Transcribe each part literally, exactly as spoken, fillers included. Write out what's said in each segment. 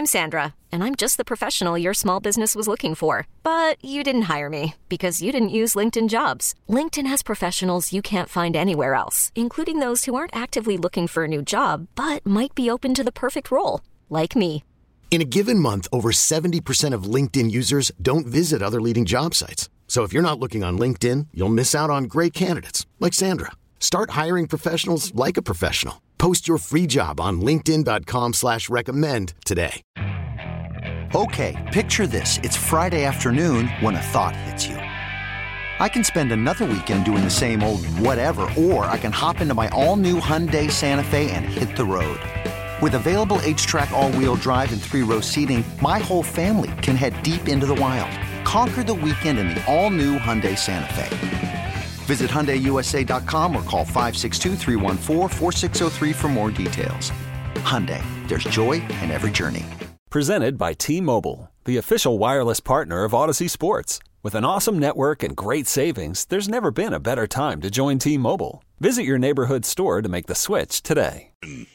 I'm Sandra, and I'm just the professional your small business was looking for. But you didn't hire me because you didn't use LinkedIn Jobs. LinkedIn has professionals you can't find anywhere else, including those who aren't actively looking for a new job, but might be open to the perfect role, like me. In a given month, over seventy percent of LinkedIn users don't visit other leading job sites. So if you're not looking on LinkedIn, you'll miss out on great candidates like Sandra. Start hiring professionals like a professional. Post your free job on linkedin dot com slash recommend today. Okay, picture this. It's Friday afternoon when a thought hits you. I can spend another weekend doing the same old whatever, or I can hop into my all-new Hyundai Santa Fe and hit the road. With available H-Track all-wheel drive and three-row seating, my whole family can head deep into the wild. Conquer the weekend in the all-new Hyundai Santa Fe. Visit Hyundai U S A dot com or call five six two, three one four, four six zero three for more details. Hyundai, there's joy in every journey. Presented by T-Mobile, the official wireless partner of Odyssey Sports. With an awesome network and great savings, there's never been a better time to join T-Mobile. Visit your neighborhood store to make the switch today.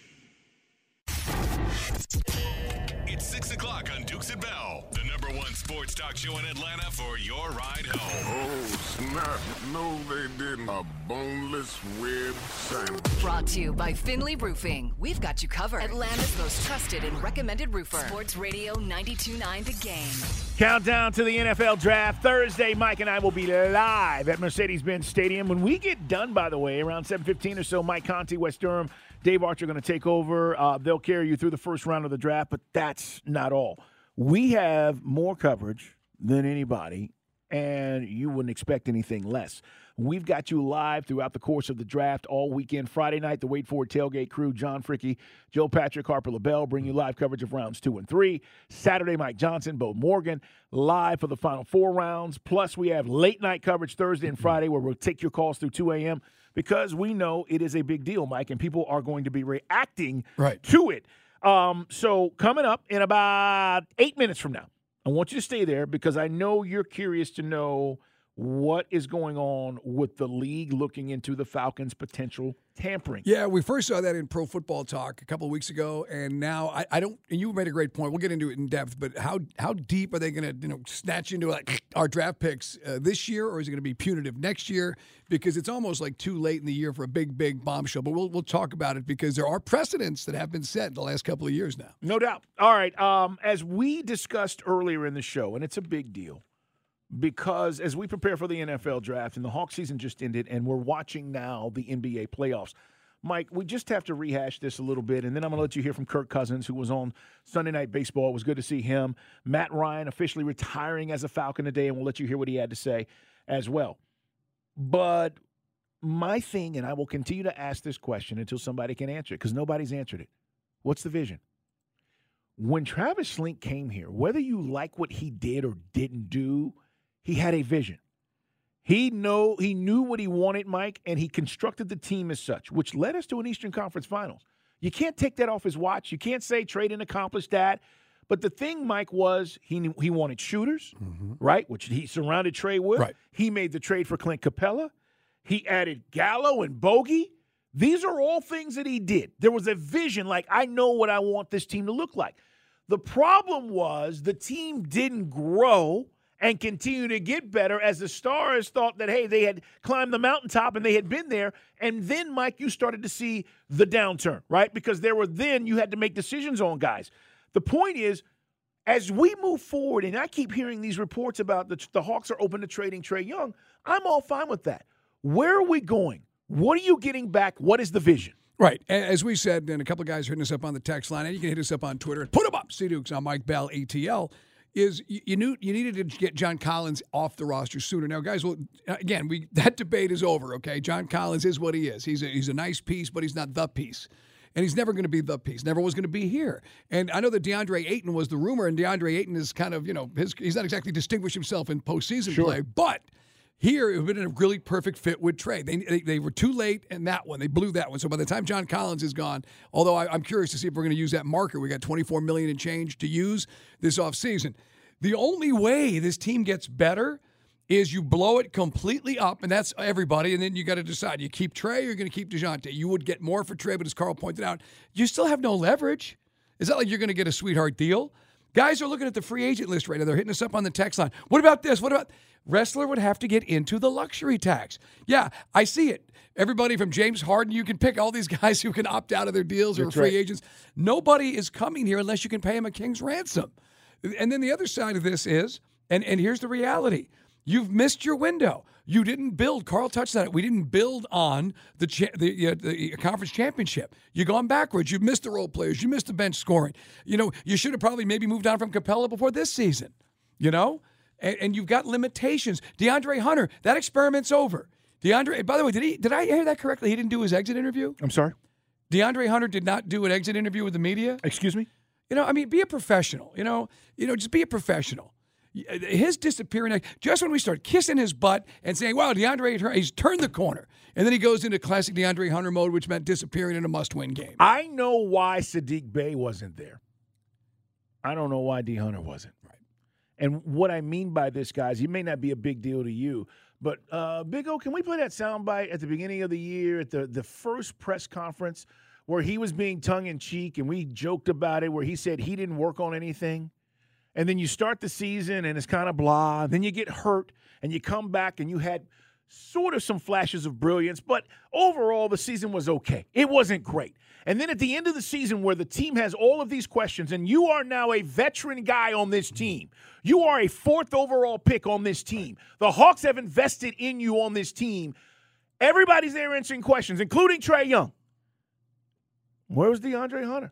It's six o'clock on Dukes and Bell, the number one sports talk show in Atlanta for your ride home. Oh, snap. No, they didn't. A boneless rib sandwich. Brought to you by Finley Roofing. We've got you covered. Atlanta's most trusted and recommended roofer. Sports Radio ninety-two point nine The Game. Countdown to the N F L Draft. Thursday, Mike and I will be live at Mercedes-Benz Stadium. When we get done, by the way, around seven fifteen or so, Mike Conti, West Durham, Dave Archer are going to take over. Uh, they'll carry you through the first round of the draft, but that's not all. We have more coverage than anybody, and you wouldn't expect anything less. We've got you live throughout the course of the draft all weekend. Friday night, the Wait For It tailgate crew, John Fricky, Joe Patrick, Harper LaBelle, bring you live coverage of rounds two and three. Saturday, Mike Johnson, Bo Morgan, live for the final four rounds. Plus, we have late night coverage Thursday and Friday where we'll take your calls through two a.m. because we know it is a big deal, Mike, and people are going to be reacting right. to it. Um, so coming up in about eight minutes from now, I want you to stay there because I know you're curious to know what is going on with the league looking into the Falcons' potential tampering. Yeah, we first saw that in Pro Football Talk a couple of weeks ago, and now I, I don't. And you made a great point. We'll get into it in depth. But how how deep are they going to you know snatch into like our draft picks uh, this year, or is it going to be punitive next year? Because it's almost like too late in the year for a big big bombshell. But we'll we'll talk about it because there are precedents that have been set in the last couple of years now. No doubt. All right. Um, as we discussed earlier in the show, and it's a big deal. Because as we prepare for the N F L draft, and the Hawk season just ended, and we're watching now the N B A playoffs, Mike, we just have to rehash this a little bit, and then I'm going to let you hear from Kirk Cousins, who was on Sunday Night Baseball. It was good to see him. Matt Ryan officially retiring as a Falcon today, and we'll let you hear what he had to say as well. But my thing, and I will continue to ask this question until somebody can answer it, because nobody's answered it. What's the vision? When Travis Slink came here, whether you like what he did or didn't do, he had a vision. He know he knew what he wanted, Mike, and he constructed the team as such, which led us to an Eastern Conference Finals. You can't take that off his watch. You can't say Traden accomplished that. But the thing, Mike, was he knew, he wanted shooters, mm-hmm. right, which he surrounded Trey with. Right. He made the trade for Clint Capella. He added Gallo and Bogey. These are all things that he did. There was a vision, like, I know what I want this team to look like. The problem was the team didn't grow and continue to get better as the Stars thought that, hey, they had climbed the mountaintop and they had been there. And then, Mike, you started to see the downturn, right? Because there were then you had to make decisions on guys. The point is, as we move forward, and I keep hearing these reports about the, the Hawks are open to trading Trae Young, I'm all fine with that. Where are we going? What are you getting back? What is the vision? Right. As we said, and a couple of guys hitting us up on the text line, and you can hit us up on Twitter. Put them up. C Dukes on Mike Bell, A T L. Is you knew you needed to get John Collins off the roster sooner. Now, guys, well, again, we that debate is over. Okay, John Collins is what he is. He's a, he's a nice piece, but he's not the piece, and he's never going to be the piece. Never was going to be here. And I know that DeAndre Ayton was the rumor, and DeAndre Ayton is kind of you know his, he's not exactly distinguished himself in postseason sure. play, but here it would have been a really perfect fit with Trey. They, they they were too late in that one. They blew that one. So by the time John Collins is gone, although I, I'm curious to see if we're going to use that marker. We got twenty-four million dollars and change to use this offseason. The only way this team gets better is you blow it completely up, and that's everybody, and then you got to decide. You keep Trey or you're going to keep DeJounte. You would get more for Trey, but as Carl pointed out, you still have no leverage. It's not like you're going to get a sweetheart deal. Guys are looking at the free agent list right now. They're hitting us up on the text line. What about this? What about wrestler would have to get into the luxury tax? Yeah, I see it. Everybody from James Harden, you can pick all these guys who can opt out of their deals or That's free right. agents. Nobody is coming here unless you can pay him a king's ransom. And then the other side of this is, and, and here's the reality. You've missed your window. You didn't build. Carl touched on it. We didn't build on the cha- the, uh, the conference championship. You've gone backwards. You've missed the role players. You missed the bench scoring. You know, you should have probably maybe moved on from Capella before this season. You know, and, and you've got limitations. DeAndre Hunter, that experiment's over. DeAndre. By the way, did he? Did I hear that correctly? He didn't do his exit interview. I'm sorry. DeAndre Hunter did not do an exit interview with the media. Excuse me. You know, I mean, be a professional. You know, you know, just be a professional. His disappearing, just when we start kissing his butt and saying, wow, DeAndre, he's turned the corner. And then he goes into classic DeAndre Hunter mode, which meant disappearing in a must-win game. I know why Sadiq Bey wasn't there. I don't know why D. Hunter wasn't. Right. And what I mean by this, guys, it may not be a big deal to you, but uh, Big O, can we play that soundbite at the beginning of the year at the, the first press conference where he was being tongue-in-cheek and we joked about it, where he said he didn't work on anything? And then you start the season and it's kind of blah. Then you get hurt and you come back and you had sort of some flashes of brilliance. But overall, the season was okay. It wasn't great. And then at the end of the season where the team has all of these questions and you are now a veteran guy on this team. You are a fourth overall pick on this team. The Hawks have invested in you on this team. Everybody's there answering questions, including Trae Young. Where was DeAndre Hunter?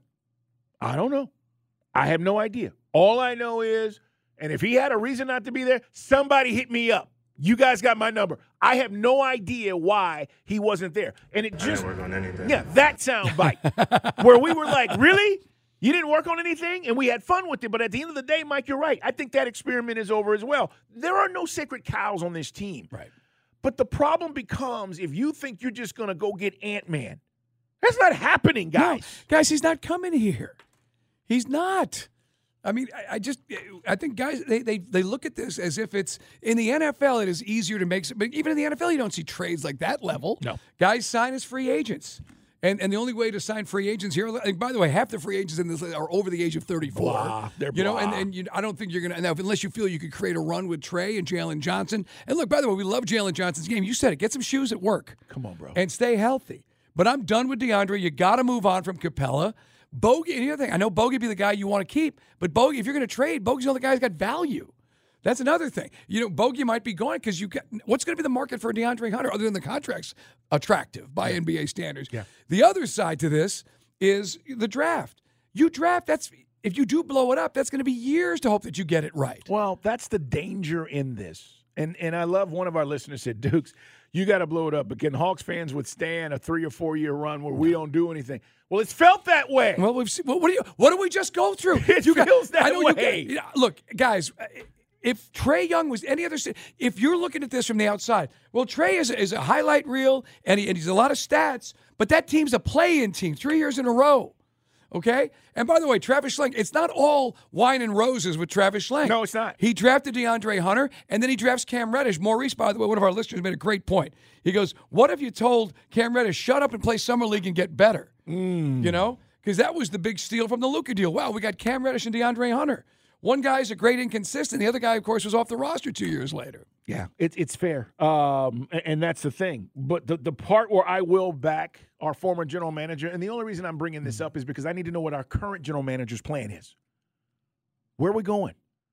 I don't know. I have no idea. All I know is, and if he had a reason not to be there, somebody hit me up. You guys got my number. I have no idea why he wasn't there. And it just, I didn't work on anything. Yeah, that soundbite where we were like, really? You didn't work on anything? And we had fun with it. But at the end of the day, Mike, you're right. I think that experiment is over as well. There are no sacred cows on this team. Right. But the problem becomes if you think you're just going to go get Ant-Man. That's not happening, guys. No, guys, he's not coming here. He's not. I mean, I, I just, I think guys, they, they they look at this as if it's, in the N F L, it is easier to make, but even in the N F L, you don't see trades like that level. No. Guys sign as free agents. And and the only way to sign free agents here, and by the way, half the free agents in this are over the age of thirty-four. Blah, they're you know, blah. and, and you, I don't think you're going to, unless you feel you could create a run with Trae and Jalen Johnson. And look, by the way, we love Jalen Johnson's game. You said it. Get some shoes at work. Come on, bro. And stay healthy. But I'm done with DeAndre. You got to move on from Capella. Bogey, and the other thing, I know Bogey be the guy you want to keep, but Bogey, if you're going to trade, Bogey's the only guy who's got value. That's another thing. You know, Bogey might be going because you got what's going to be the market for DeAndre Hunter other than the contract's attractive by yeah. N B A standards. Yeah. The other side to this is the draft. You draft, that's if you do blow it up, that's going to be years to hope that you get it right. Well, that's the danger in this. And and I love one of our listeners said, Dukes, you got to blow it up. But can Hawks fans withstand a three or four year run where we don't do anything? Well, it's felt that way. Well, we've seen, what, what do you? What do we just go through? It you feels got, that I know way. You, you know, look, guys. If Trae Young was any other, if you're looking at this from the outside, well, Trae is a, is a highlight reel and, he, and he's a lot of stats, but that team's a play-in team three years in a row. Okay? And by the way, Travis Schlenk, it's not all wine and roses with Travis Schlenk. No, it's not. He drafted DeAndre Hunter, and then he drafts Cam Reddish. Maurice, by the way, one of our listeners made a great point. He goes, what if you told Cam Reddish, shut up and play Summer League and get better? Mm. You know? Because that was the big steal from the Luka deal. Wow, we got Cam Reddish and DeAndre Hunter. One guy's a great inconsistent. The other guy, of course, was off the roster two years later. Yeah, it, it's fair. Um, and, and that's the thing. But the, the part where I will back our former general manager, and the only reason I'm bringing this up is because I need to know what our current general manager's plan is. Where are we going?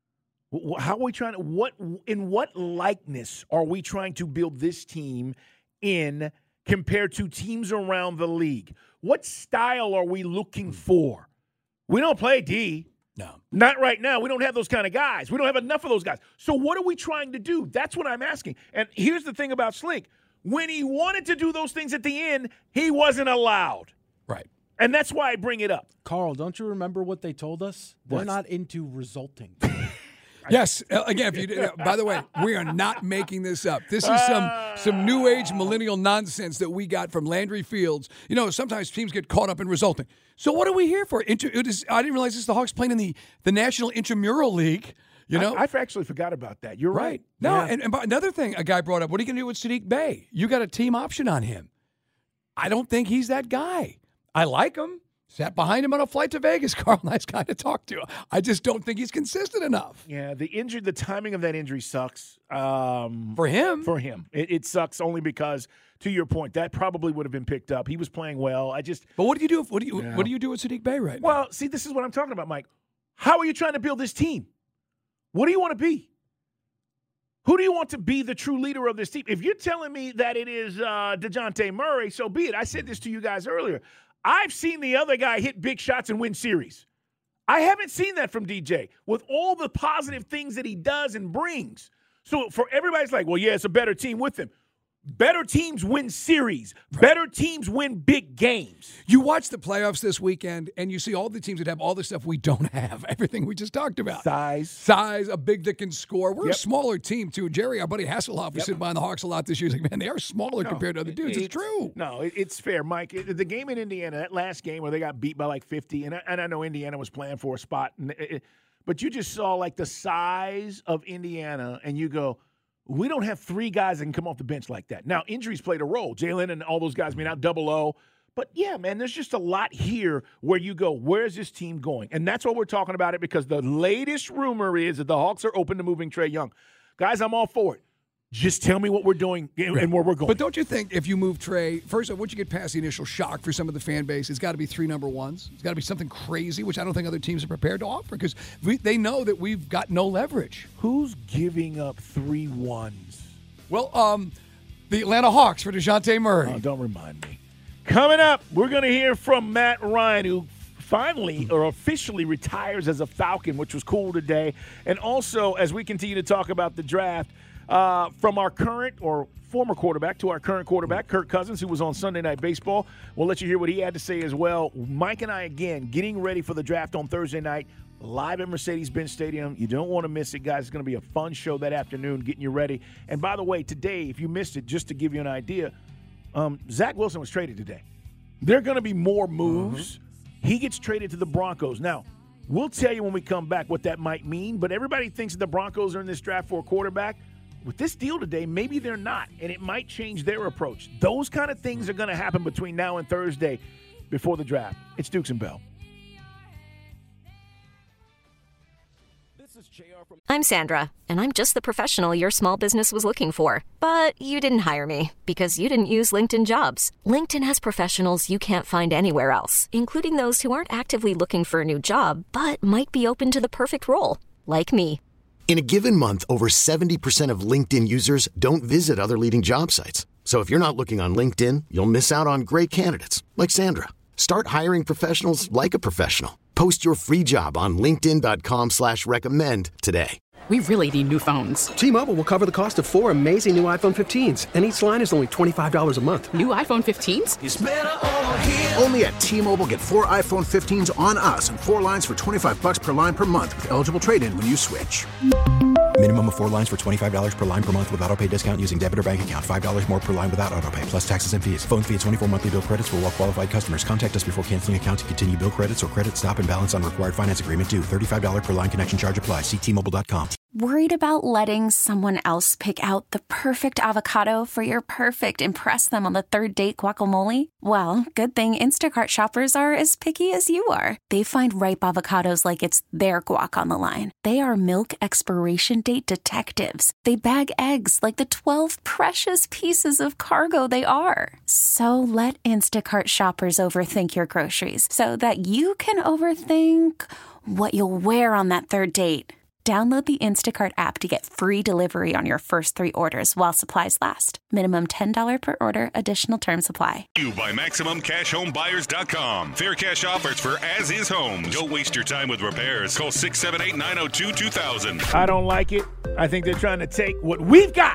How are we trying to, what, in what likeness are we trying to build this team in compared to teams around the league? What style are we looking for? We don't play D. No. Not right now. We don't have those kind of guys. We don't have enough of those guys. So what are we trying to do? That's what I'm asking. And here's the thing about Slink. When he wanted to do those things at the end, he wasn't allowed. Right. And that's why I bring it up. Carl, don't you remember what they told us? They're What? not into resulting. Yes. Uh, again, if you did, by the way, we are not making this up. This is some some new age millennial nonsense that we got from Landry Fields. You know, sometimes teams get caught up in resulting. So what are we here for? Inter, it is, I didn't realize this is the Hawks playing in the, the National Intramural League. You know, I, I actually forgot about that. You're right. right. No, Yeah. and, and by- another thing a guy brought up, what are you going to do with Sadiq Bey? You got a team option on him. I don't think he's that guy. I like him. Sat behind him on a flight to Vegas, Carl. Nice guy to talk to. I just don't think he's consistent enough. Yeah, the injury, the timing of that injury sucks. Um, for him? For him. It, it sucks only because, to your point, that probably would have been picked up. He was playing well. I just. But what do you do? What do you yeah. What do you do with Sadiq Bey right now? Well, see, this is what I'm talking about, Mike. How are you trying to build this team? What do you want to be? Who do you want to be the true leader of this team? If you're telling me that it is uh, DeJounte Murray, so be it. I said this to you guys earlier. I've seen the other guy hit big shots and win series. I haven't seen that from D J with all the positive things that he does and brings. So for everybody's like, well, yeah, it's a better team with him. Better teams win series. Better teams win big games. You watch the playoffs this weekend, and you see all the teams that have all the stuff we don't have. Everything we just talked about. Size. Size, a big that can score. We're Yep. a smaller team, too. Jerry, our buddy Hasselhoff, was Yep. sitting behind the Hawks a lot this year. He's like, man, they are smaller No, compared to other dudes. It's, it's true. No, it, it's fair, Mike. It, the game in Indiana, that last game where they got beat by like fifty, and I, and I know Indiana was playing for a spot, and it, it, but you just saw like the size of Indiana, and you go, we don't have three guys that can come off the bench like that. Now, injuries played a role. Jalen and all those guys being out double O. But, yeah, man, there's just a lot here where you go, where's this team going? And that's what we're talking about it because the latest rumor is that the Hawks are open to moving Trae Young. Guys, I'm all for it. Just tell me what we're doing and, and where we're going. But don't you think if you move Trae, first of all, once you get past the initial shock for some of the fan base, it's got to be three number ones. It's got to be something crazy, which I don't think other teams are prepared to offer because they know that we've got no leverage. Who's giving up three ones? Well, um, the Atlanta Hawks for DeJounte Murray. Oh, don't remind me. Coming up, we're going to hear from Matt Ryan, who finally or officially retires as a Falcon, which was cool today. And also, as we continue to talk about the draft, uh, from our current or former quarterback to our current quarterback, Kirk Cousins, who was on Sunday Night Baseball. We'll let you hear what he had to say as well. Mike and I, again, getting ready for the draft on Thursday night, live at Mercedes-Benz Stadium. You don't want to miss it, guys. It's going to be a fun show that afternoon, getting you ready. And by the way, today, if you missed it, just to give you an idea, um, Zach Wilson was traded today. There are going to be more moves. Mm-hmm. He gets traded to the Broncos. Now, we'll tell you when we come back what that might mean, but everybody thinks that the Broncos are in this draft for a quarterback. With this deal today, maybe they're not, and it might change their approach. Those kind of things are going to happen between now and Thursday before the draft. It's Dukes and Bell. I'm Sandra, and I'm just the professional your small business was looking for. But you didn't hire me because you didn't use LinkedIn Jobs. LinkedIn has professionals you can't find anywhere else, including those who aren't actively looking for a new job, but might be open to the perfect role, like me. In a given month, over seventy percent of LinkedIn users don't visit other leading job sites. So if you're not looking on LinkedIn, you'll miss out on great candidates like Sandra. Start hiring professionals like a professional. Post your free job on linkedin.com slash recommend today. We really need new phones. T-Mobile will cover the cost of four amazing new iPhone fifteens, and each line is only twenty-five dollars a month. New iPhone fifteens? It's better over here. Only at T-Mobile, get four iPhone fifteens on us and four lines for twenty-five bucks per line per month with eligible trade-in when you switch. Minimum of four lines for twenty-five dollars per line per month with autopay discount using debit or bank account. five dollars more per line without autopay, plus taxes and fees. Phone fee at twenty-four monthly bill credits for well-qualified customers. Contact us before canceling account to continue bill credits or credit stop and balance on required finance agreement due. thirty-five dollars per line connection charge applies. See T Mobile dot com. Worried about letting someone else pick out the perfect avocado for your perfect impress them on the third date guacamole? Well, good thing Instacart shoppers are as picky as you are. They find ripe avocados like it's their guac on the line. They are milk expiration date detectives. They bag eggs like the twelve precious pieces of cargo they are. So let Instacart shoppers overthink your groceries so that you can overthink what you'll wear on that third date. Download the Instacart app to get free delivery on your first three orders while supplies last. Minimum ten dollars per order. Additional terms apply. You by Maximum Cash Home Buyers dot com. Fair cash offers for as-is homes. Don't waste your time with repairs. Call six seven eight, nine oh two, two thousand. I don't like it. I think they're trying to take what we've got.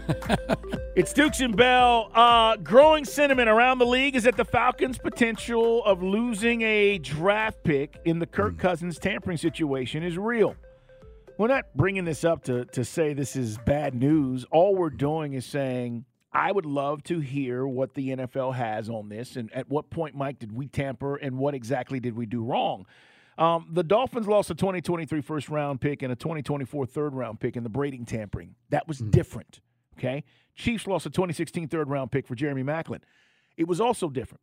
It's Dukes and Bell. Uh, growing sentiment around the league is that the Falcons' potential of losing a draft pick in the Kirk Cousins tampering situation is real. We're not bringing this up to, to say this is bad news. All we're doing is saying, I would love to hear what the N F L has on this and at what point, Mike, did we tamper and what exactly did we do wrong? Um, the Dolphins lost a twenty twenty-three first-round pick and a twenty twenty-four third-round pick in the Brading tampering. That was mm. different, okay? Chiefs lost a twenty sixteen third-round pick for Jeremy Maclin. It was also different.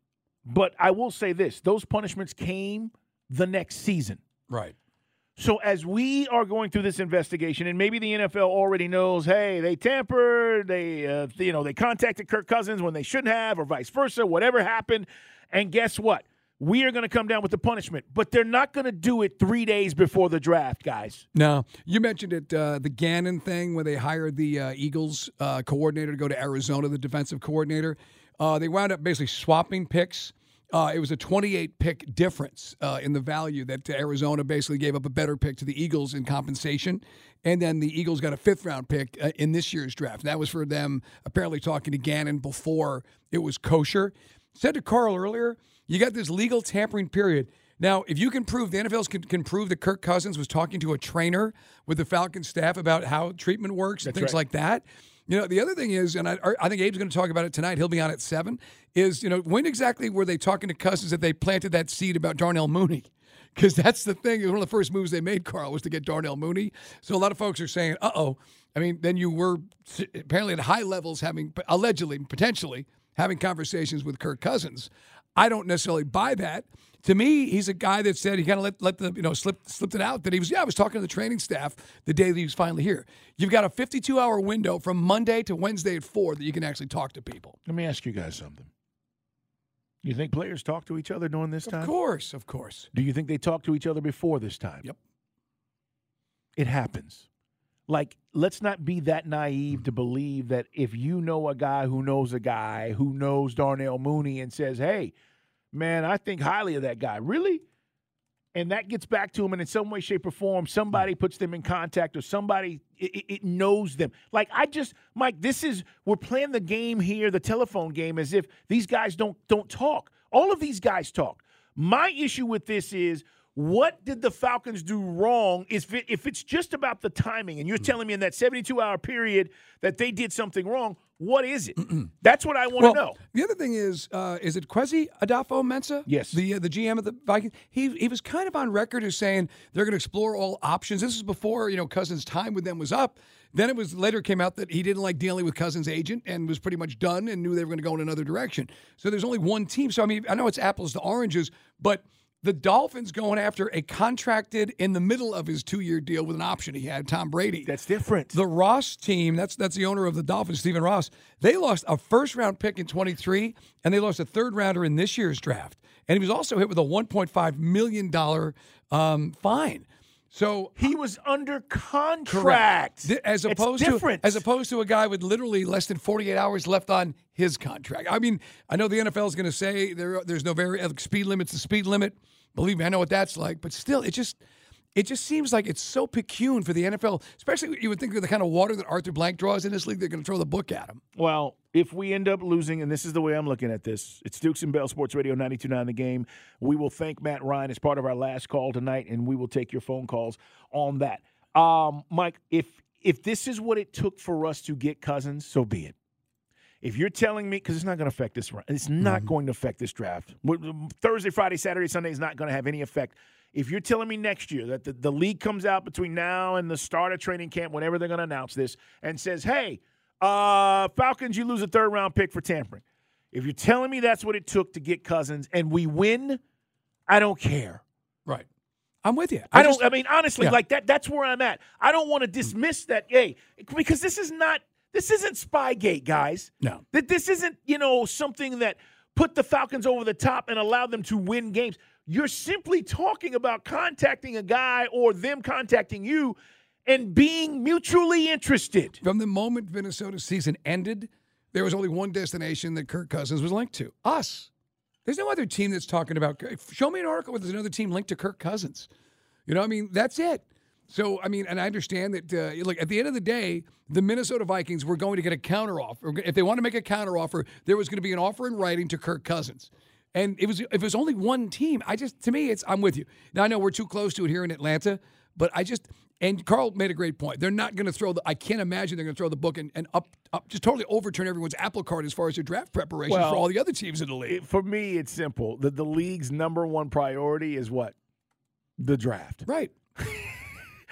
But I will say this. Those punishments came the next season. Right. So as we are going through this investigation, and maybe the N F L already knows, hey, they tampered, they, uh, you know, they contacted Kirk Cousins when they shouldn't have, or vice versa, whatever happened. And guess what? We are going to come down with the punishment, but they're not going to do it three days before the draft, guys. No. You mentioned it, uh, the Gannon thing where they hired the uh, Eagles uh, coordinator to go to Arizona, the defensive coordinator. Uh, they wound up basically swapping picks. Uh, it was a twenty-eight pick difference uh, in the value that Arizona basically gave up a better pick to the Eagles in compensation. And then the Eagles got a fifth round pick uh, in this year's draft. That was for them apparently talking to Gannon before it was kosher. Said to Carl earlier, you got this legal tampering period. Now, if you can prove, the N F L can, can prove that Kirk Cousins was talking to a trainer with the Falcons staff about how treatment works and That's things right. like that. You know, the other thing is, and I, I think Abe's going to talk about it tonight, he'll be on at seven, is, you know, when exactly were they talking to Cousins that they planted that seed about Darnell Mooney? Because that's the thing. One of the first moves they made, Carl, was to get Darnell Mooney. So a lot of folks are saying, uh-oh. I mean, then you were apparently at high levels having, allegedly, potentially, having conversations with Kirk Cousins. I don't necessarily buy that. To me, he's a guy that said he kind of let, let the, you know, slip, slipped it out that he was, yeah, I was talking to the training staff the day that he was finally here. You've got a fifty-two hour window from Monday to Wednesday at four that you can actually talk to people. Let me ask you guys something. You think players talk to each other during this time? Of course, of course. Do you think they talked to each other before this time? Yep. It happens. Like, let's not be that naive to believe that if you know a guy who knows a guy who knows Darnell Mooney and says, hey, man, I think highly of that guy. Really? And that gets back to him, and in some way, shape, or form, somebody puts them in contact or somebody, it, it knows them. Like, I just, Mike, this is, we're playing the game here, the telephone game, as if these guys don't don't talk. All of these guys talk. My issue with this is, what did the Falcons do wrong? Is if, it, if it's just about the timing, and you're telling me in that seventy-two hour period that they did something wrong, what is it? That's what I want to well, know. The other thing is, uh, is it Kwesi Adolfo-Mensah? Yes. The uh, the G M of the Vikings. He he was kind of on record as saying they're going to explore all options. This is before, you know, Cousins' time with them was up. Then it was later came out that he didn't like dealing with Cousins' agent and was pretty much done and knew they were going to go in another direction. So there's only one team. So, I mean, I know it's apples to oranges, but the Dolphins going after a contracted in the middle of his two-year deal with an option he had, Tom Brady. That's different. The Ross team, that's that's the owner of the Dolphins, Stephen Ross, they lost a first-round pick in twenty-three, and they lost a third-rounder in this year's draft. And he was also hit with a one point five million dollars um, fine. So he was under contract. Correct. As opposed it's different. to as opposed to a guy with literally less than forty-eight hours left on his contract. I mean, I know the N F L is going to say there there's no very speed limit's the speed limit. Believe me, I know what that's like. But still, it just it just seems like it's so peculiar for the N F L, especially you would think of the kind of water that Arthur Blank draws in this league, they're going to throw the book at him. Well, if we end up losing, and this is the way I'm looking at this, it's Dukes and Bell Sports Radio ninety-two point nine The Game. We will thank Matt Ryan as part of our last call tonight, and we will take your phone calls on that. Um, Mike, if if this is what it took for us to get Cousins, so be it. If you're telling me, because it's not going to affect this, it's not mm-hmm. going to affect this draft. Thursday, Friday, Saturday, Sunday is not going to have any effect. If you're telling me next year that the, the league comes out between now and the start of training camp, whenever they're going to announce this, and says, hey, uh, Falcons, you lose a third-round pick for tampering. If you're telling me that's what it took to get Cousins and we win, I don't care. Right. I'm with you. I, I just, don't. I mean, honestly, yeah. like that. That's where I'm at. I don't want to dismiss that. Hey, because this is not. This isn't Spygate, guys. No. That this isn't, you know, something that put the Falcons over the top and allowed them to win games. You're simply talking about contacting a guy or them contacting you and being mutually interested. From the moment Minnesota's season ended, there was only one destination that Kirk Cousins was linked to. Us. There's no other team that's talking about – show me an article where there's another team linked to Kirk Cousins. You know what I mean? That's it. So, I mean, and I understand that, uh, look, at the end of the day, the Minnesota Vikings were going to get a counteroffer. If they want to make a counteroffer, there was going to be an offer in writing to Kirk Cousins. And it was if it was only one team, I just, to me, it's I'm with you. Now, I know we're too close to it here in Atlanta, but I just, and Carl made a great point. They're not going to throw the, I can't imagine they're going to throw the book and, and up, up, just totally overturn everyone's apple cart as far as their draft preparations well, for all the other teams in the league. It, for me, it's simple. The, the league's number one priority is what? The draft. Right.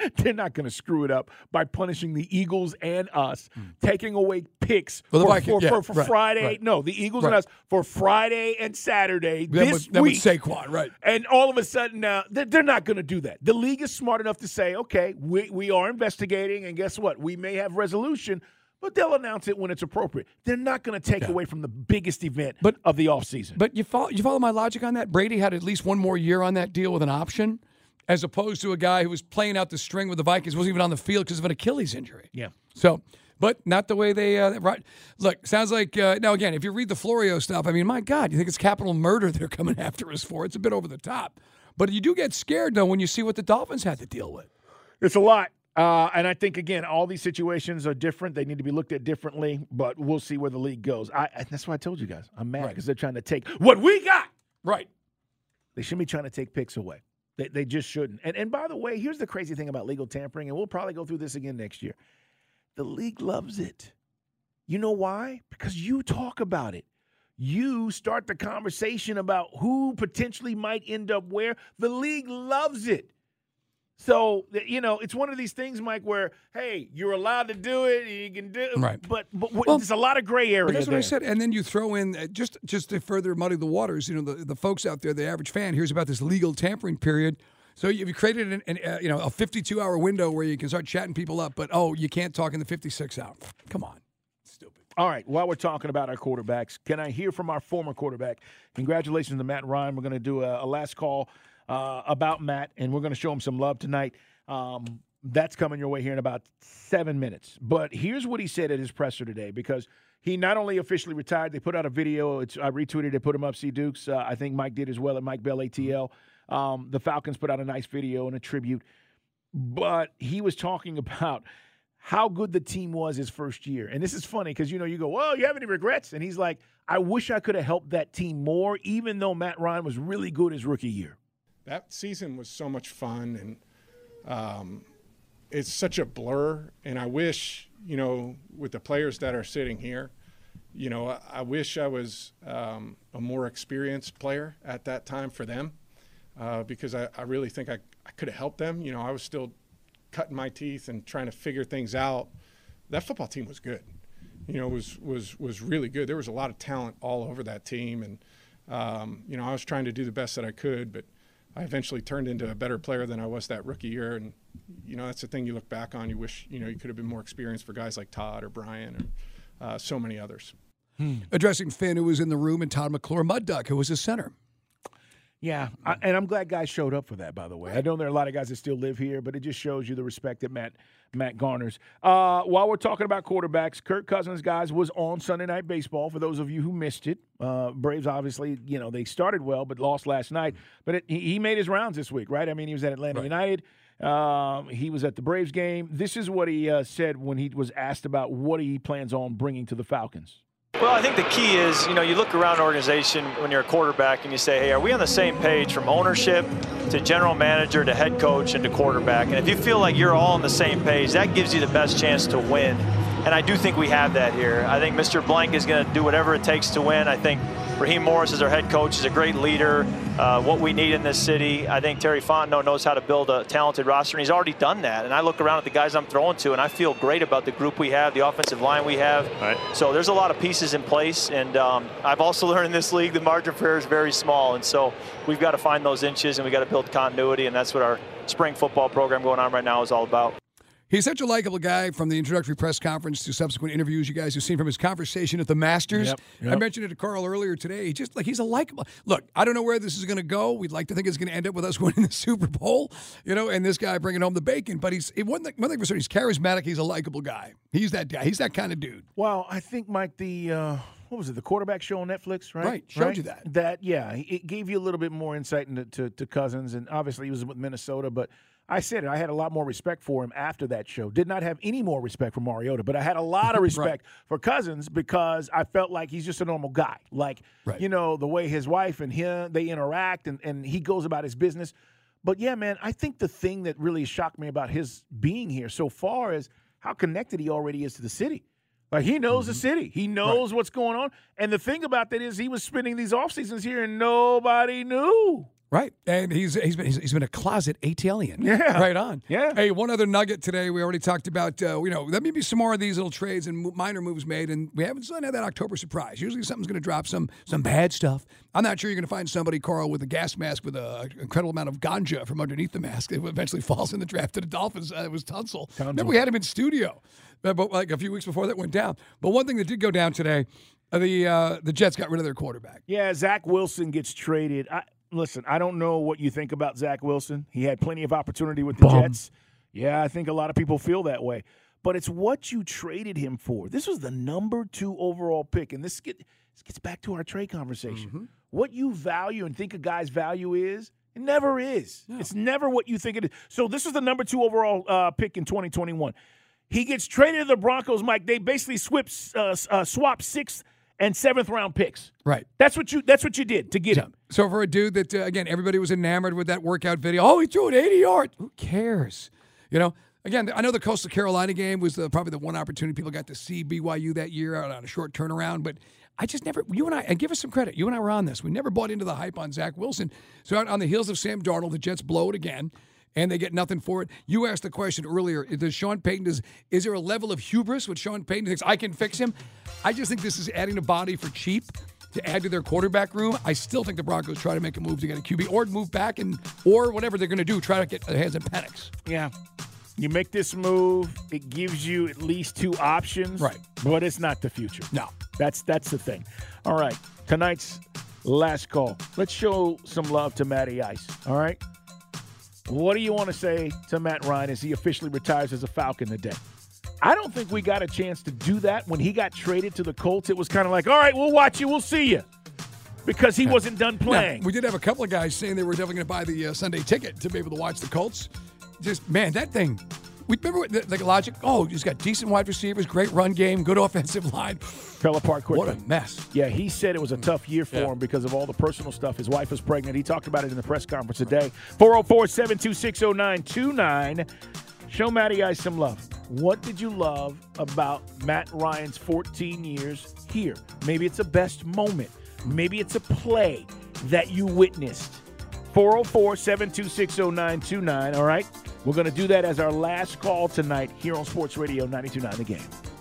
they're not going to screw it up by punishing the Eagles and us, mm. taking away picks well, the for, Vikings, for, yeah, for, for right, Friday. Right. No, the Eagles right. and us for Friday and Saturday then this with, then week. With Saquon, right. And all of a sudden now, they're, they're not going to do that. The league is smart enough to say, okay, we, we are investigating, and guess what? We may have resolution, but they'll announce it when it's appropriate. They're not going to take yeah. away from the biggest event but, of the offseason. But you follow, you follow my logic on that? Brady had at least one more year on that deal with an option, as opposed to a guy who was playing out the string with the Vikings, wasn't even on the field because of an Achilles injury. Yeah. So, but not the way they uh, – right. Look, sounds like uh, – now, again, if you read the Florio stuff, I mean, my God, you think it's capital murder they're coming after us for. It's a bit over the top. But you do get scared, though, when you see what the Dolphins had to deal with. It's a lot. Uh, and I think, again, all these situations are different. They need to be looked at differently, but we'll see where the league goes. I, I that's why I told you guys. I'm mad because right. they're trying to take what we got. Right. They shouldn't be trying to take picks away. They, they just shouldn't. And, and by the way, here's the crazy thing about legal tampering, and we'll probably go through this again next year. The league loves it. You know why? Because you talk about it. You start the conversation about who potentially might end up where. The league loves it. So, you know, it's one of these things, Mike, where, hey, you're allowed to do it, you can do it, right. but, but well, there's a lot of gray area That's there. what I said. And then you throw in, uh, just just to further muddy the waters, you know, the, the folks out there, the average fan hears about this legal tampering period. So you've created an, an uh, you know, a fifty-two hour window where you can start chatting people up, but, oh, you can't talk in the fifty-six hour. Come on. Stupid. All right, while we're talking about our quarterbacks, can I hear from our former quarterback? Congratulations to Matt Ryan. We're going to do a, a last call Uh, about Matt, and we're going to show him some love tonight. Um, that's coming your way here in about seven minutes. But here's what he said at his presser today, because he not only officially retired, they put out a video. It's, I retweeted it, put him up, C. Dukes. Uh, I think Mike did as well at Mike Bell A T L. Um, the Falcons put out a nice video and a tribute. But he was talking about how good the team was his first year. And this is funny because, you know, you go, well, you have any regrets? And he's like, I wish I could have helped that team more, even though Matt Ryan was really good his rookie year. That season was so much fun, and um, it's such a blur. And I wish, you know, with the players that are sitting here, you know, I, I wish I was um, a more experienced player at that time for them, uh, because I, I really think I, I could have helped them. You know, I was still cutting my teeth and trying to figure things out. That football team was good. You know, was was was really good. There was a lot of talent all over that team, and um, you know, I was trying to do the best that I could, but I eventually turned into a better player than I was that rookie year. And, you know, that's the thing you look back on. You wish, you know, you could have been more experienced for guys like Todd or Brian or uh, so many others. Hmm. Addressing Finn, who was in the room, and Todd McClure, Mud Duck, who was his center. Yeah, I, and I'm glad guys showed up for that, by the way. I know there are a lot of guys that still live here, but it just shows you the respect that Matt Matt garners. Uh, while we're talking about quarterbacks, Kirk Cousins, guys, was on Sunday Night Baseball, for those of you who missed it. Uh, Braves, obviously, you know, they started well but lost last night. But it, he made his rounds this week, right? I mean, he was at Atlanta right. United. Um, he was at the Braves game. This is what he uh, said when he was asked about what he plans on bringing to the Falcons. Well, I think the key is, you know, you look around an organization when you're a quarterback and you say, hey, are we on the same page from ownership to general manager to head coach and to quarterback? And if you feel like you're all on the same page, that gives you the best chance to win. And I do think we have that here. I think Mister Blank is going to do whatever it takes to win. I think Raheem Morris is our head coach, is a great leader, uh, what we need in this city. I think Terry Fontenot knows how to build a talented roster, and he's already done that. And I look around at the guys I'm throwing to, and I feel great about the group we have, the offensive line we have. Right. So there's a lot of pieces in place, and um, I've also learned in this league the margin for error is very small, and so we've got to find those inches, and we've got to build continuity, and that's what our spring football program going on right now is all about. He's such a likable guy, from the introductory press conference to subsequent interviews you guys have seen from his conversation at the Masters. Yep, yep. I mentioned it to Carl earlier today. He just like he's a likable. Look, I don't know where this is going to go. We'd like to think it's going to end up with us winning the Super Bowl, you know, and this guy bringing home the bacon. But he's one thing, one thing for certain, he's charismatic. He's a likable guy. He's that guy. He's that kind of dude. Well, I think, Mike, the uh, what was it, the quarterback show on Netflix, right? Right, showed right? you that. That yeah, it gave you a little bit more insight into to, to Cousins, and obviously he was with Minnesota, but. I said it. I had a lot more respect for him after that show. Did not have any more respect for Mariota, but I had a lot of respect right. for Cousins because I felt like he's just a normal guy. Like, right. you know, the way his wife and him, they interact, and, and he goes about his business. But, yeah, man, I think the thing that really shocked me about his being here so far is how connected he already is to the city. Like, he knows mm-hmm. the city. He knows right. what's going on. And the thing about that is he was spending these off seasons here, and nobody knew. Right, and he's he's been he's, he's been a closet ATLian. Yeah, right on. Yeah. Hey, one other nugget today. We already talked about. Uh, you know, there may be some more of these little trades and minor moves made, and we haven't still had that October surprise. Usually, something's going to drop some some bad stuff. I'm not sure you're going to find somebody, Carl, with a gas mask with an incredible amount of ganja from underneath the mask. It eventually falls in the draft to the Dolphins. Uh, it was Tunsil. Tunsil. Remember, we had him in studio, but, but like a few weeks before that went down. But one thing that did go down today, uh, the uh, the Jets got rid of their quarterback. Yeah, Zach Wilson gets traded. I, listen, I don't know what you think about Zach Wilson. He had plenty of opportunity with the Bum. Jets. Yeah, I think a lot of people feel that way. But it's what you traded him for. This was the number two overall pick, and this, get, this gets back to our trade conversation. Mm-hmm. What you value and think a guy's value is, it never is. No. It's never what you think it is. So this was the number two overall uh, pick in twenty twenty-one. He gets traded to the Broncos, Mike. They basically swapped, uh, uh, swapped sixth and seventh round picks. Right. That's what you That's what you did to get him. So for a dude that, uh, again, everybody was enamored with that workout video. Oh, he threw it eighty yards. Who cares? You know, again, I know the Coastal Carolina game was the, probably the one opportunity people got to see B Y U that year on a short turnaround, but I just never, you and I, and give us some credit, you and I were on this. We never bought into the hype on Zach Wilson. So on the heels of Sam Darnold, the Jets blow it again, and they get nothing for it. You asked the question earlier, does Sean Payton, does, is there a level of hubris with Sean Payton thinks, I can fix him? I just think this is adding a body for cheap to add to their quarterback room. I still think the Broncos try to make a move to get a Q B or move back and or whatever they're going to do, try to get their hands in Penix. Yeah. You make this move, it gives you at least two options. Right. But it's not the future. No. That's that's the thing. All right. Tonight's last call. Let's show some love to Matty Ice. All right? What do you want to say to Matt Ryan as he officially retires as a Falcon today? I don't think we got a chance to do that when he got traded to the Colts. It was kind of like, all right, we'll watch you. We'll see you. Because he wasn't done playing. Now, we did have a couple of guys saying they were definitely going to buy the uh, Sunday ticket to be able to watch the Colts. Just, man, that thing. We remember the, the logic. Oh, he's got decent wide receivers, great run game, good offensive line. Fell apart quickly. What a mess. Yeah, he said it was a tough year for yeah. him because of all the personal stuff. His wife was pregnant. He talked about it in the press conference today. four oh four, seven two six, oh nine two nine. Show Matty Ice some love. What did you love about Matt Ryan's fourteen years here? Maybe it's a best moment. Maybe it's a play that you witnessed. four oh four, seven two six, oh nine two nine, all right? We're going to do that as our last call tonight here on Sports Radio ninety-two point nine The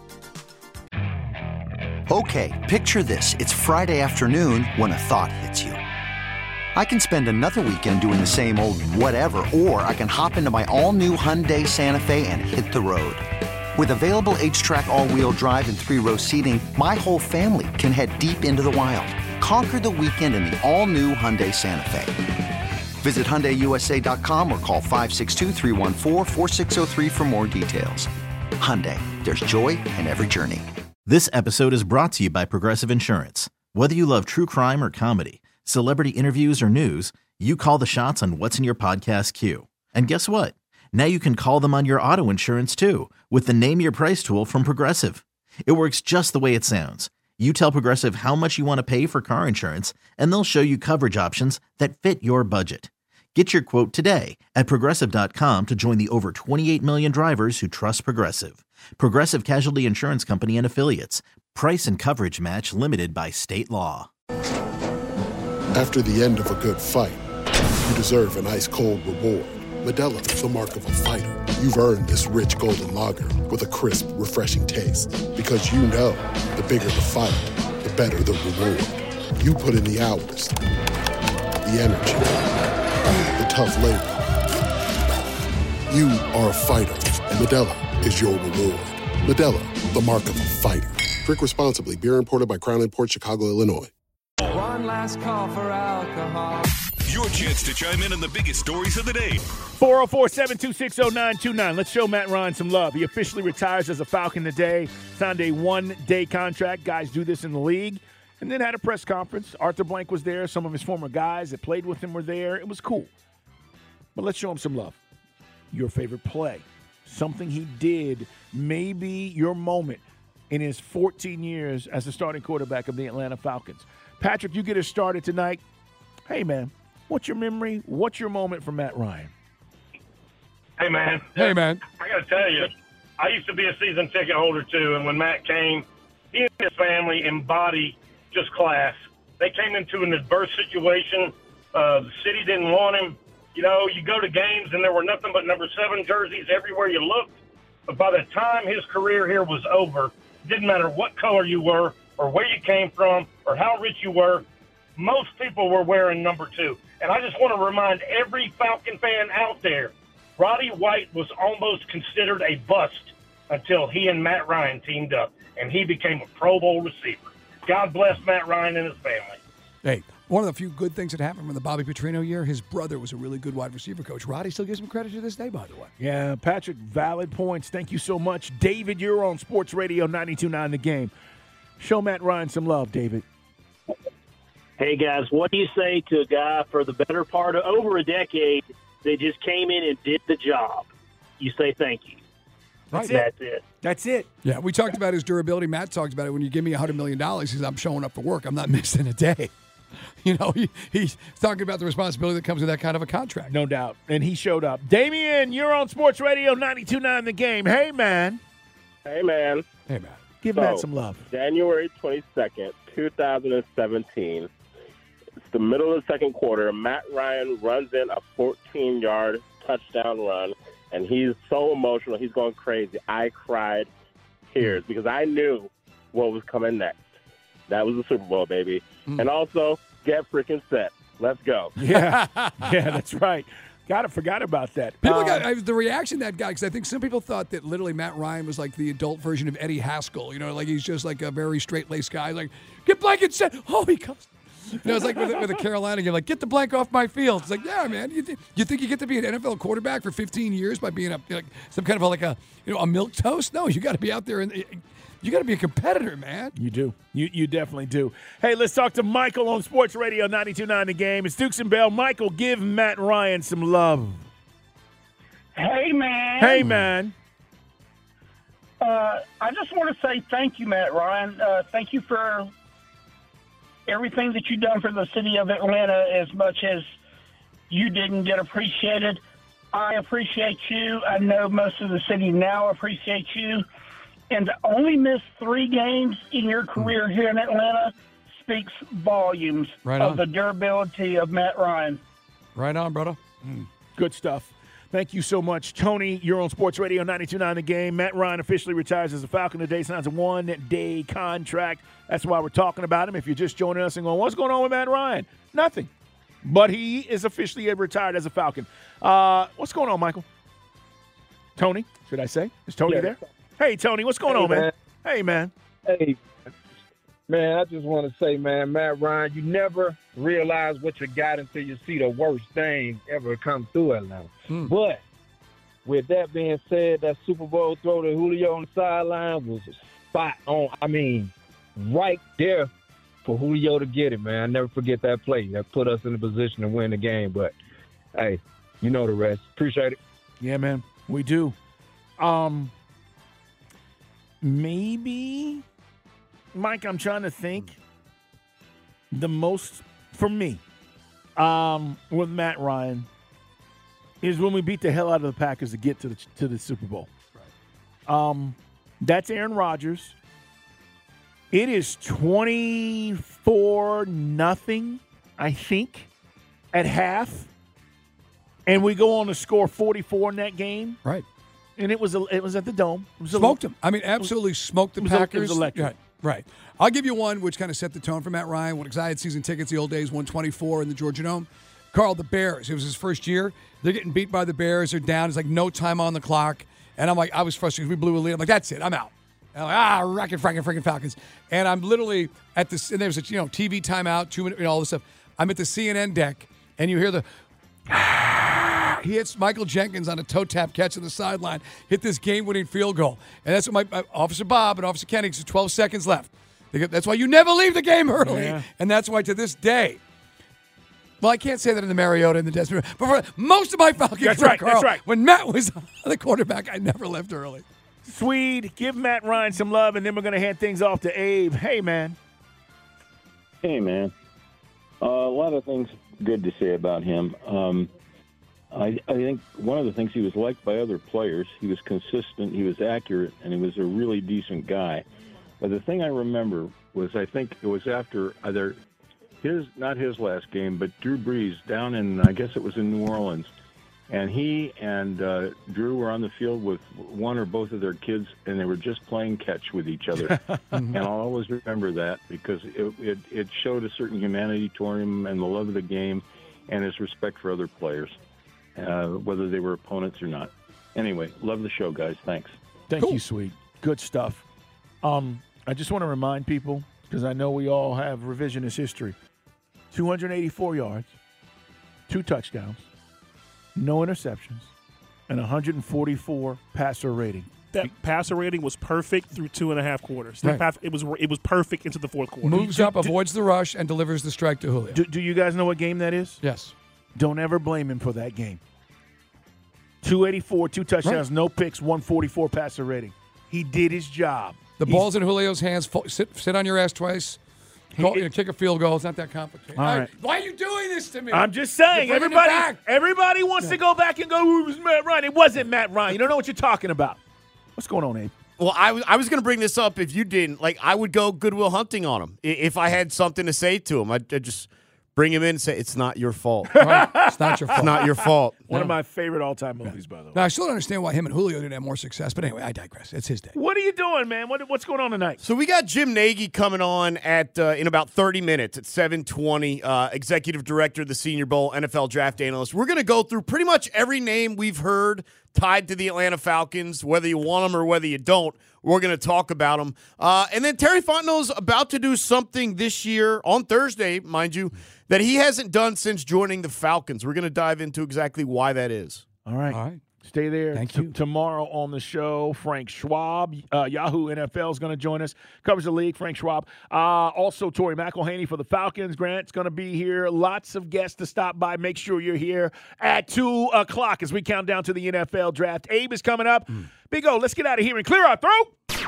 Game. Okay, picture this. It's Friday afternoon when a thought hits you. I can spend another weekend doing the same old whatever, or I can hop into my all-new Hyundai Santa Fe and hit the road. With available H-Track all-wheel drive and three-row seating, my whole family can head deep into the wild. Conquer the weekend in the all-new Hyundai Santa Fe. Visit Hyundai U S A dot com or call five six two, three one four, four six zero three for more details. Hyundai, there's joy in every journey. This episode is brought to you by Progressive Insurance. Whether you love true crime or comedy, celebrity interviews or news, you call the shots on what's in your podcast queue. And guess what? Now you can call them on your auto insurance too with the Name Your Price tool from Progressive. It works just the way it sounds. You tell Progressive how much you want to pay for car insurance, and they'll show you coverage options that fit your budget. Get your quote today at Progressive dot com to join the over twenty-eight million drivers who trust Progressive. Progressive Casualty Insurance Company and Affiliates. Price and coverage match limited by state law. After the end of a good fight, you deserve an ice-cold reward. Modelo is the mark of a fighter. You've earned this rich golden lager with a crisp, refreshing taste. Because you know, the bigger the fight, the better the reward. You put in the hours, the energy, the tough labor. You are a fighter, and Modelo is your reward. Modelo, the mark of a fighter. Drink responsibly. Beer imported by Crown Imports, Chicago, Illinois. One last call for alcohol. Your chance to chime in on the biggest stories of the day. four oh four, seven two six, oh nine two nine. Let's show Matt Ryan some love. He officially retires as a Falcon today. Signed a one-day contract. Guys do this in the league. And then had a press conference. Arthur Blank was there. Some of his former guys that played with him were there. It was cool. But let's show him some love. Your favorite play. Something he did. Maybe your moment in his fourteen years as the starting quarterback of the Atlanta Falcons. Patrick, you get us started tonight. Hey, man. What's your memory? What's your moment for Matt Ryan? Hey, man. Hey, man. I got to tell you, I used to be a season ticket holder, too, and when Matt came, he and his family embody just class. They came into an adverse situation, Uh, the city didn't want him. You know, you go to games and there were nothing but number seven jerseys everywhere you looked. But by the time his career here was over, it didn't matter what color you were or where you came from or how rich you were, most people were wearing number two. And I just want to remind every Falcon fan out there, Roddy White was almost considered a bust until he and Matt Ryan teamed up, and he became a Pro Bowl receiver. God bless Matt Ryan and his family. Hey, one of the few good things that happened from the Bobby Petrino year, his brother was a really good wide receiver coach. Roddy still gives him credit to this day, by the way. Yeah, Patrick, valid points. Thank you so much. David, you're on Sports Radio ninety-two point nine The Game. Show Matt Ryan some love, David. Hey, guys, what do you say to a guy for the better part of over a decade that just came in and did the job? You say thank you. That's, That's it. it. That's it. Yeah, we talked about his durability. Matt talked about it. When you give me one hundred million dollars, he says, I'm showing up for work. I'm not missing a day. You know, he, he's talking about the responsibility that comes with that kind of a contract. No doubt. And he showed up. Damian, you're on Sports Radio ninety-two point nine The Game. Hey, man. Hey, man. Hey, man. Give so, Matt some love. January twenty-second, twenty seventeen. It's the middle of the second quarter. Matt Ryan runs in a fourteen-yard touchdown run, and he's so emotional. He's going crazy. I cried tears because I knew what was coming next. That was the Super Bowl, baby. Mm. And also, get freaking set. Let's go. Yeah, yeah, that's right. Got it. Forgot about that. People um, got I, the reaction that guy, because I think some people thought that literally Matt Ryan was like the adult version of Eddie Haskell. You know, like he's just like a very straight-laced guy. Like, get blanket set. Oh, he comes. You know, it's like with, with a Carolina game, like, get the blank off my field. It's like, yeah, man. You, th- you think you get to be an N F L quarterback for fifteen years by being a like some kind of a, like a you know a milquetoast? No, you got to be out there and you got to be a competitor, man. You do. You you definitely do. Hey, let's talk to Michael on Sports Radio ninety-two point nine The Game. It's Dukes and Bell. Michael, give Matt Ryan some love. Hey, man. Hey, man. Uh, I just want to say thank you, Matt Ryan. Uh, thank you for everything that you've done for the city of Atlanta. As much as you didn't get appreciated, I appreciate you. I know most of the city now appreciates you. And to only miss three games in your career here in Atlanta speaks volumes right of on. the durability of Matt Ryan. Right on, brother. Mm, good stuff. Thank you so much. Tony, you're on Sports Radio ninety-two point nine The Game. Matt Ryan officially retires as a Falcon today, signs a one-day contract. That's why we're talking about him. If you're just joining us and going, what's going on with Matt Ryan? Nothing. But he is officially retired as a Falcon. Uh, what's going on, Michael? Tony, should I say? Is Tony Yeah. there? Hey, Tony, what's going Hey, on, man? man. Hey, man. Hey, man, I just want to say, man, Matt Ryan, you never realize what you got until you see the worst thing ever come through Atlanta. Hmm. But with that being said, that Super Bowl throw to Julio on the sideline was spot on. I mean, right there for Julio to get it, man. I never forget that play. That put us in a position to win the game. But, hey, you know the rest. Appreciate it. Yeah, man, we do. Um, maybe, Mike, I'm trying to think. The most, for me, um, with Matt Ryan, is when we beat the hell out of the Packers to get to the to the Super Bowl. Right. Um, that's Aaron Rodgers. It is twenty-four nothing, I think, at half. And we go on to score forty-four in that game. Right. And it was a, it was at the Dome. It was Smoked a, them. I mean, absolutely smoked the it was, Packers. It was electric. Right, right. I'll give you one which kind of set the tone for Matt Ryan. Because I had season tickets the old days, one twenty-four in the Georgia Dome. Carl, the Bears. It was his first year. They're getting beat by the Bears. They're down. It's like no time on the clock. And I'm like, I was frustrated. We blew a lead. I'm like, that's it. I'm out. And I'm like, ah, racket, fracking, freaking Falcons. And I'm literally at this, and there's a, you know, T V timeout, two minutes, you know, all this stuff. I'm at the C N N deck, and you hear the, he hits Michael Jenkins on a toe tap catch on the sideline, hit this game-winning field goal. And that's what my, my Officer Bob and Officer Kenny, so twelve seconds left. They get, that's why you never leave the game early. Yeah. And that's why to this day, well, I can't say that in the Mariota and the Desperate, but for most of my Falcons, That's right, Carl, that's right. when Matt was the quarterback, I never left early. Swede, give Matt Ryan some love, and then we're going to hand things off to Abe. Hey, man. Hey, man. Uh, a lot of things good to say about him. Um, I, I think one of the things, he was liked by other players. He was consistent, he was accurate, and he was a really decent guy. But the thing I remember was, I think it was after either his not his last game, but Drew Brees down in, I guess it was in New Orleans. And he and uh, Drew were on the field with one or both of their kids, and they were just playing catch with each other. And I'll always remember that because it, it, it showed a certain humanity to him and the love of the game and his respect for other players, uh, whether they were opponents or not. Anyway, love the show, guys. Thanks. Thank cool. you, sweet. Good stuff. Um, I just want to remind people, because I know we all have revisionist history, two hundred eighty-four yards, two touchdowns, no interceptions, and one hundred forty-four passer rating. That passer rating was perfect through two and a half quarters. Right. Pass, it was it was perfect into the fourth quarter. Moves up, avoids the rush, and delivers the strike to Julio. Do, do you guys know what game that is? Yes. Don't ever blame him for that game. two eighty-four, two touchdowns, right. no picks, one forty-four passer rating. He did his job. The He's, ball's in Julio's hands. Sit, sit on your ass twice. Call, you know, kick a field goal. It's not that complicated. All right. Why are you doing this to me? I'm just saying. Everybody everybody wants yeah. to go back and go, "Ooh, it was Matt Ryan." It wasn't Matt Ryan. You don't know what you're talking about. What's going on, Abe? Well, I was, I was going to bring this up if you didn't. Like, I would go Goodwill Hunting on him. If I had something to say to him, I'd, I'd just bring him in and say, it's not your fault. Right. It's not your fault. It's not your fault. One no. of my favorite all-time movies, by the way. Now, I still don't understand why him and Julio didn't have more success. But anyway, I digress. It's his day. What are you doing, man? What, what's going on tonight? So we got Jim Nagy coming on at uh, in about thirty minutes at seven twenty, uh, Executive Director of the Senior Bowl, N F L Draft Analyst. We're going to go through pretty much every name we've heard tied to the Atlanta Falcons, whether you want them or whether you don't. We're going to talk about them. Uh, and then Terry Fontenot's about to do something this year, on Thursday, mind you, that he hasn't done since joining the Falcons. We're going to dive into exactly why that is. All right. All right. Stay there. Thank T- you. Tomorrow on the show, Frank Schwab, uh, Yahoo N F L is going to join us. Covers the league, Frank Schwab. Uh, also, Tori McElhaney for the Falcons. Grant's going to be here. Lots of guests to stop by. Make sure you're here at two o'clock as we count down to the N F L draft. Abe is coming up. Mm. Big O, let's get out of here and clear our throat.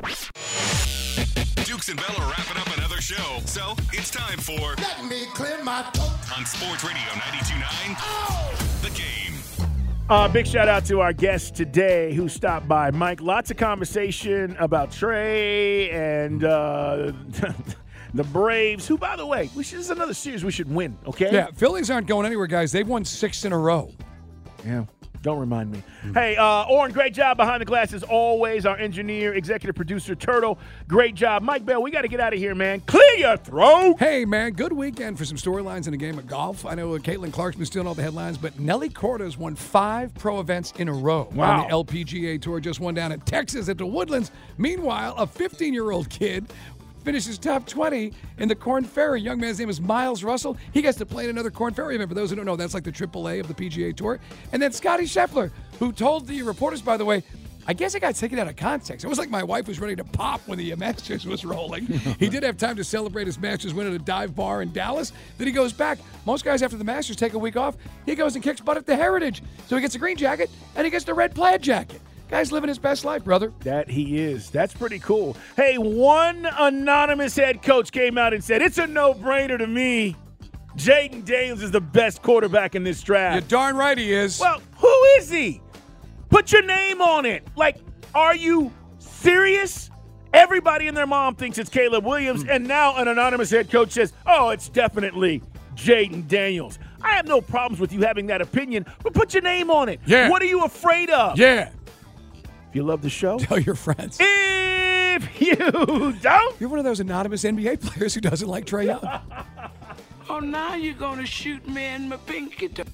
Dukes and Bell are wrapping up another show, so it's time for Let Me Clear My Throat on Sports Radio ninety-two point nine. Oh. The Game. Uh, big shout out to our guest today who stopped by. Mike, lots of conversation about Trey and uh, the Braves, who, by the way, we should, this is another series we should win, okay? Yeah, Phillies aren't going anywhere, guys. They've won six in a row. Yeah. Don't remind me. Mm. Hey, uh, Oren, great job behind the glass as always. Our engineer, executive producer, Turtle, great job. Mike Bell, we got to get out of here, man. Clear your throat. Hey, man, good weekend for some storylines in a game of golf. I know Caitlin Clark's been stealing all the headlines, but Nelly Cordes won five pro events in a row wow. on the L P G A Tour. Just one down in Texas at the Woodlands. Meanwhile, a fifteen-year-old kid finishes top twenty in the Korn Ferry. Young man's name is Miles Russell. He gets to play in another Korn Ferry event. For those who don't know, that's like the triple A of the P G A Tour. And then Scotty Scheffler, who told the reporters, by the way, I guess it got taken out of context. It was like my wife was ready to pop when the Masters was rolling. He did have time to celebrate his Masters win at a dive bar in Dallas. Then he goes back. Most guys after the Masters take a week off. He goes and kicks butt at the Heritage. So he gets a green jacket and he gets the red plaid jacket. Guy's living his best life, brother. That he is. That's pretty cool. Hey, one anonymous head coach came out and said, it's a no-brainer to me. Jayden Daniels is the best quarterback in this draft. You're darn right he is. Well, who is he? Put your name on it. Like, are you serious? Everybody and their mom thinks it's Caleb Williams, mm. and now an anonymous head coach says, oh, it's definitely Jayden Daniels. I have no problems with you having that opinion, but put your name on it. Yeah. What are you afraid of? Yeah. If you love the show, tell your friends. If you don't, you're one of those anonymous N B A players who doesn't like Trae Young. Oh, now you're going to shoot me in my pinky toe.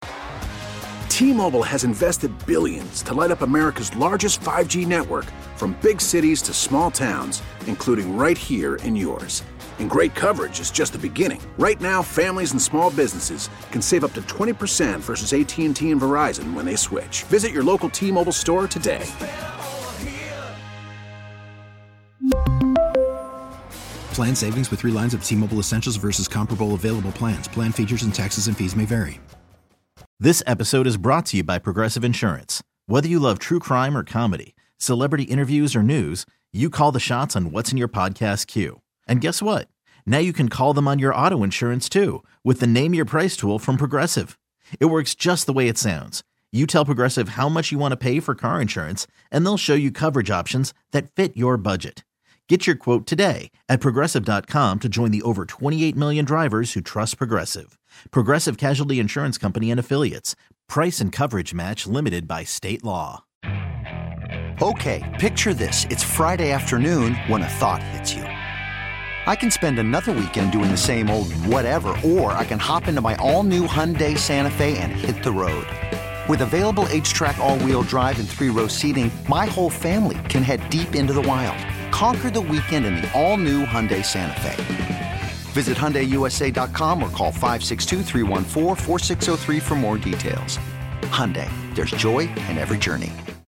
T-Mobile has invested billions to light up America's largest five G network, from big cities to small towns, including right here in yours. And great coverage is just the beginning. Right now, families and small businesses can save up to twenty percent versus A T and T and Verizon when they switch. Visit your local T-Mobile store today. Plan savings with three lines of T-Mobile Essentials versus comparable available plans. Plan features and taxes and fees may vary. This episode is brought to you by Progressive Insurance. Whether you love true crime or comedy, celebrity interviews or news, you call the shots on what's in your podcast queue. And guess what? Now you can call them on your auto insurance too with the Name Your Price tool from Progressive. It works just the way it sounds. You tell Progressive how much you want to pay for car insurance, and they'll show you coverage options that fit your budget. Get your quote today at Progressive dot com to join the over twenty-eight million drivers who trust Progressive. Progressive Casualty Insurance Company and Affiliates. Price and coverage match limited by state law. Okay, picture this. It's Friday afternoon when a thought hits you. I can spend another weekend doing the same old whatever, or I can hop into my all-new Hyundai Santa Fe and hit the road. With available H-Track all-wheel drive and three-row seating, my whole family can head deep into the wild. Conquer the weekend in the all-new Hyundai Santa Fe. Visit Hyundai U S A dot com or call five six two, three one four, four six zero three for more details. Hyundai, there's joy in every journey.